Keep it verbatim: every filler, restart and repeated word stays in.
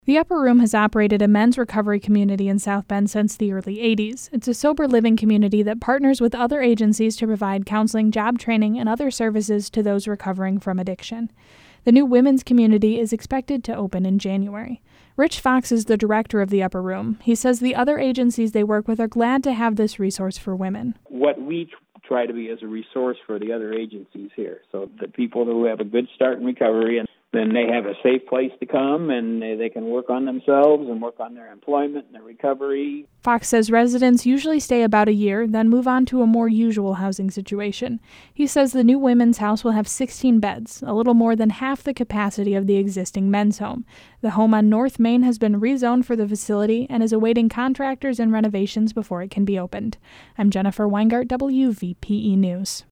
The Upper Room has operated a men's recovery community in South Bend since the early eighties. It's a sober living community that partners with other agencies to provide counseling, job training, and other services to those recovering from addiction. The new women's community is expected to open in January. Rich Fox is the director of the Upper Room. He says the other agencies they work with are glad to have this resource for women. What we try to be is a resource for the other agencies here, so that people who have a good start in recovery, and then they have a safe place to come and they can work on themselves and work on their employment and their recovery. Fox says residents usually stay about a year, then move on to a more usual housing situation. He says the new women's house will have sixteen beds, a little more than half the capacity of the existing men's home. The home on North Main has been rezoned for the facility and is awaiting contractors and renovations before it can be opened. I'm Jennifer Weingart, W V P E News.